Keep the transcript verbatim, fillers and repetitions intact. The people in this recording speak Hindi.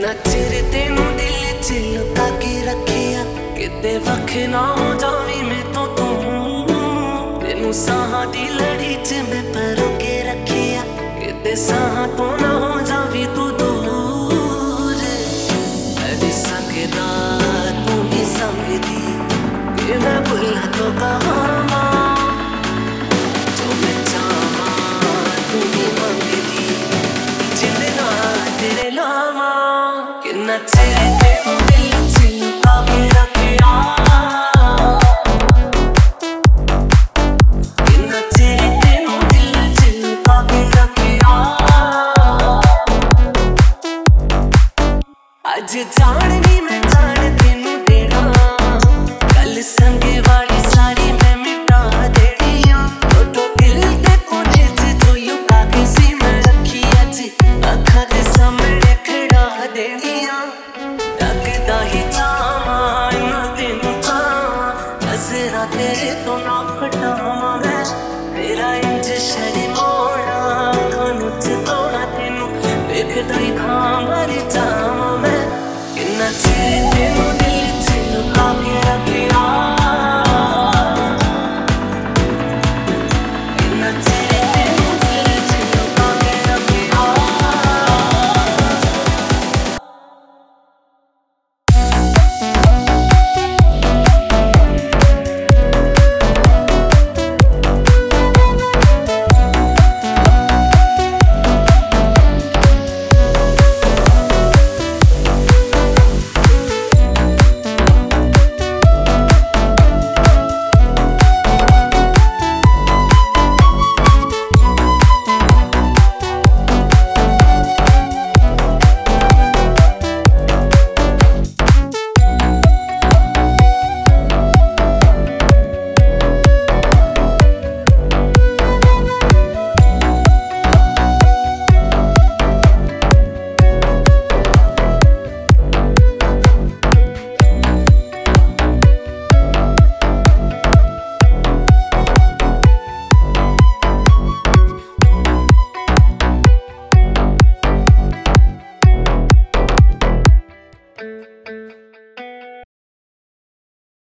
किन्ना चिर तेनू दिल च लुका के रखिया किते वख ना हो जावी मैं तो तू तेनू साहां दी लड़ी च मैं परो के रखिया किते साहां तो ना हो जावी तू दूर अभी संगदा तू भी संगदी कि मैं भुला तो कहां जो मैं चाहा तू भी मंगदी जिंदना तेरे लावा किन्ना चिर तेनू दिल च लुका के रखिया किन्ना चिर तेनू दिल च लुका के रखिया अज जान नी मैं जान तेनू देना कल संगे